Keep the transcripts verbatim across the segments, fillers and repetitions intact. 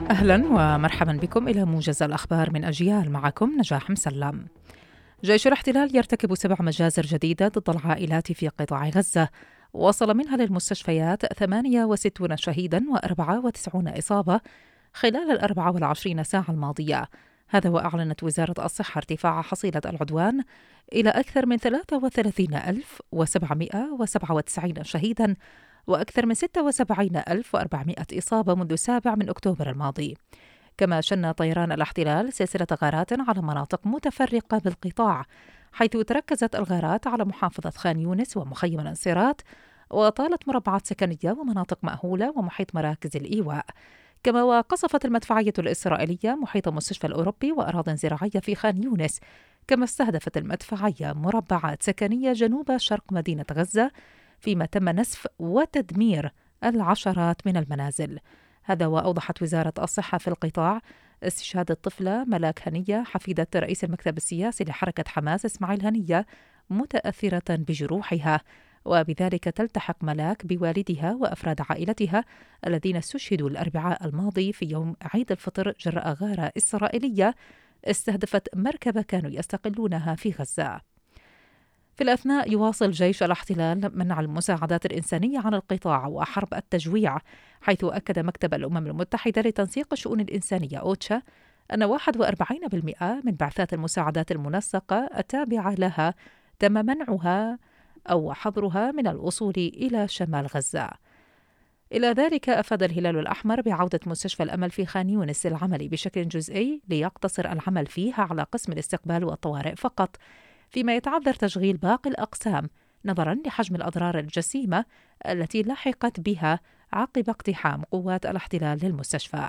أهلا ومرحبا بكم إلى موجز الأخبار من أجيال. معكم نجاح مسلم. جيش الاحتلال يرتكب سبع مجازر جديدة ضد العائلات في قطاع غزة، وصل منها للمستشفيات ثمانية وستين شهيدا وأربعة وتسعين إصابة خلال الأربع والعشرين ساعة الماضية. هذا وأعلنت وزارة الصحة ارتفاع حصيلة العدوان إلى أكثر من ثلاثة وثلاثين ألف وسبعمائة وسبعة وتسعين شهيدا وأكثر من ستة وسبعين ألف وأربعمائة إصابة منذ السابع من أكتوبر الماضي. كما شن طيران الاحتلال سلسلة غارات على مناطق متفرقة بالقطاع، حيث تركزت الغارات على محافظة خان يونس ومخيم الانصيرات، وطالت مربعات سكنية ومناطق مأهولة ومحيط مراكز الإيواء. كما وقصفت المدفعية الإسرائيلية محيط المستشفى الأوروبي وأراضٍ زراعية في خان يونس. كما استهدفت المدفعية مربعات سكنية جنوب شرق مدينة غزة، فيما تم نسف وتدمير العشرات من المنازل. هذا وأوضحت وزارة الصحة في القطاع استشهاد الطفلة ملاك هنية حفيدة رئيس المكتب السياسي لحركة حماس إسماعيل هنية متأثرة بجروحها، وبذلك تلتحق ملاك بوالدها وأفراد عائلتها الذين استشهدوا الأربعاء الماضي في يوم عيد الفطر جراء غارة إسرائيلية استهدفت مركبة كانوا يستقلونها في غزة. في الأثناء يواصل جيش الاحتلال منع المساعدات الإنسانية عن القطاع وحرب التجويع، حيث أكد مكتب الأمم المتحدة لتنسيق الشؤون الإنسانية أوتشا أن واحد وأربعين بالمئة من بعثات المساعدات المنسقة التابعة لها تم منعها أو حظرها من الوصول إلى شمال غزة. إلى ذلك أفاد الهلال الأحمر بعودة مستشفى الأمل في خان يونس للعمل بشكل جزئي ليقتصر العمل فيها على قسم الاستقبال والطوارئ فقط، فيما يتعذر تشغيل باقي الأقسام نظراً لحجم الأضرار الجسيمة التي لحقت بها عقب اقتحام قوات الاحتلال للمستشفى.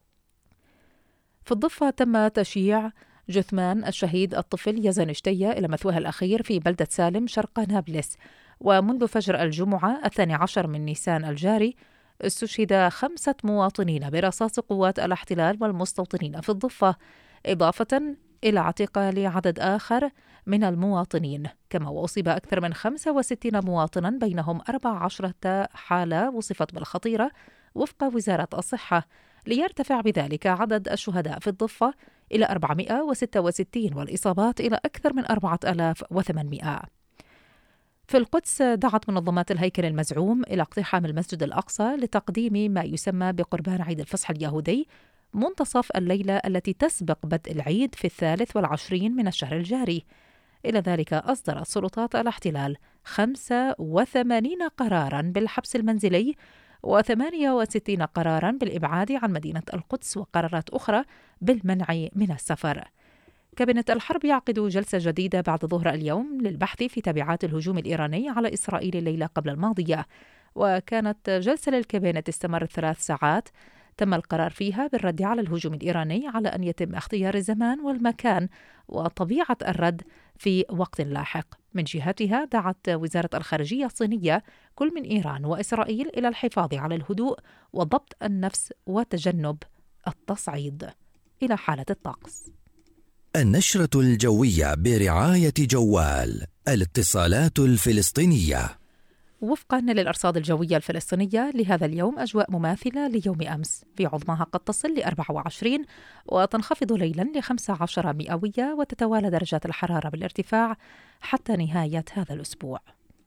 في الضفة تم تشييع جثمان الشهيد الطفل يزن شتية إلى مثواه الأخير في بلدة سالم شرق نابلس. ومنذ فجر الجمعة الثاني عشر من نيسان الجاري استشهد خمسة مواطنين برصاص قوات الاحتلال والمستوطنين في الضفة، إضافة إلى اعتقال عدد آخر من المواطنين. كما وأصيب أكثر من خمسة وستين مواطنا، بينهم أربع عشرة حالة وصفت بالخطيرة وفق وزارة الصحة، ليرتفع بذلك عدد الشهداء في الضفة إلى أربعمائة وستة وستين والإصابات إلى أكثر من أربعة آلاف وثمانمائة. في القدس دعت منظمات الهيكل المزعوم إلى اقتحام المسجد الأقصى لتقديم ما يسمى بقربان عيد الفصح اليهودي منتصف الليلة التي تسبق بدء العيد في الثالث والعشرين من الشهر الجاري. إلى ذلك أصدرت سلطات الاحتلال خمسة وثمانين قراراً بالحبس المنزلي وثمانية وستين قراراً بالإبعاد عن مدينة القدس، وقرارات أخرى بالمنع من السفر. كابينة الحرب يعقد جلسة جديدة بعد ظهر اليوم للبحث في تبعات الهجوم الإيراني على إسرائيل الليلة قبل الماضية، وكانت جلسة للكابينة استمرت ثلاث ساعات تم القرار فيها بالرد على الهجوم الإيراني على أن يتم اختيار الزمان والمكان وطبيعة الرد في وقت لاحق. من جهتها دعت وزارة الخارجية الصينية كل من إيران وإسرائيل إلى الحفاظ على الهدوء وضبط النفس وتجنب التصعيد. إلى حالة الطقس. النشرة الجوية برعاية جوال الاتصالات الفلسطينية. وفقاً للأرصاد الجوية الفلسطينية لهذا اليوم، أجواء مماثلة ليوم أمس، في عظماها قد تصل ل أربعة وعشرين وتنخفض ليلاً ل خمسة عشر مئوية، وتتوالى درجات الحرارة بالارتفاع حتى نهاية هذا الأسبوع.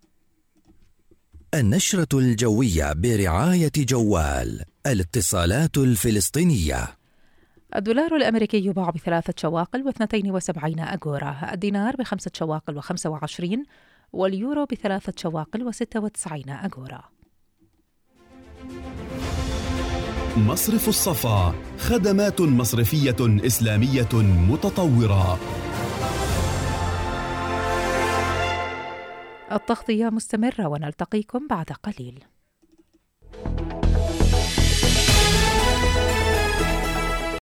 النشرة الجوية برعاية جوال الاتصالات الفلسطينية. الدولار الأمريكي يباع بثلاثة شواقل واثنتين وسبعين أغورا، الدينار بخمسة شواقل وخمسة وعشرين، واليورو بثلاثة شواقل وستة وتسعين أغورا. مصرف الصفا، خدمات مصرفية إسلامية متطورة. التغطية مستمرة ونلتقيكم بعد قليل.